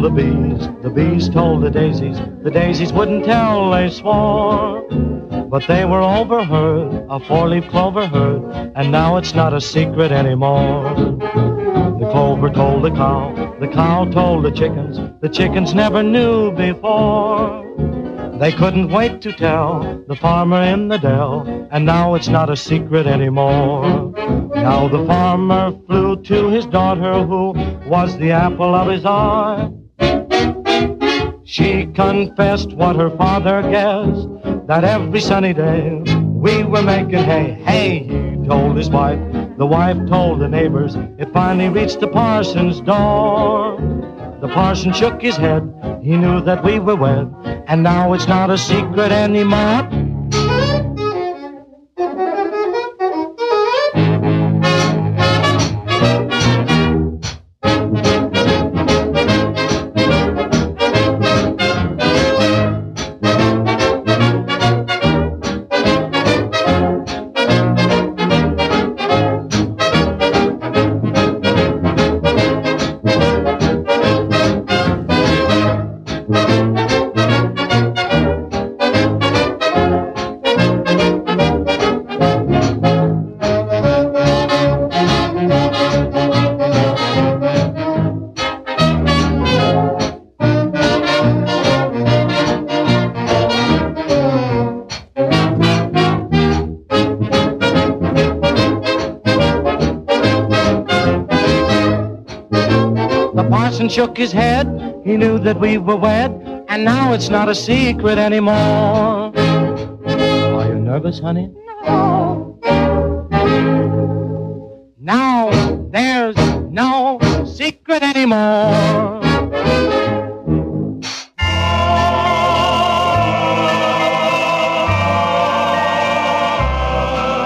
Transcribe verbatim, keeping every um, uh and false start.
the bees, the bees told the daisies, the daisies wouldn't tell, they swore. But they were overheard, a four-leaf clover heard, and now it's not a secret anymore. The clover told the cow, the cow told the chickens, the chickens never knew before. They couldn't wait to tell the farmer in the dell, and now it's not a secret anymore. Now the farmer flew to his daughter, who was the apple of his eye. She confessed what her father guessed, that every sunny day we were making hay. Hey, he told his wife, the wife told the neighbors. It finally reached the parson's door. The parson shook his head, he knew that we were wed, and now it's not a secret anymore. The parson shook his head, he knew that we were wed, and now it's not a secret anymore. Are you nervous, honey? No. Now there's no secret anymore.